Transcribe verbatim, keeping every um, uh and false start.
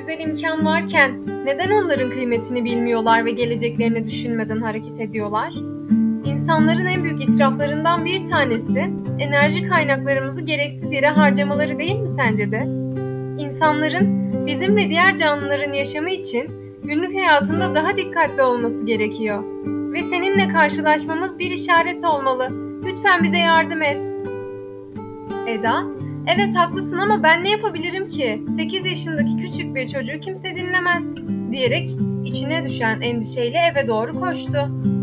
güzel imkan varken neden onların kıymetini bilmiyorlar ve geleceklerini düşünmeden hareket ediyorlar? İnsanların en büyük israflarından bir tanesi enerji kaynaklarımızı gereksiz yere harcamaları değil mi sence de? İnsanların bizim ve diğer canlıların yaşamı için günlük hayatında daha dikkatli olması gerekiyor. Ve seninle karşılaşmamız bir işaret olmalı. Lütfen bize yardım et. Eda, evet haklısın ama ben ne yapabilirim ki? sekiz yaşındaki küçük bir çocuğu kimse dinlemez diyerek içine düşen endişeyle eve doğru koştu.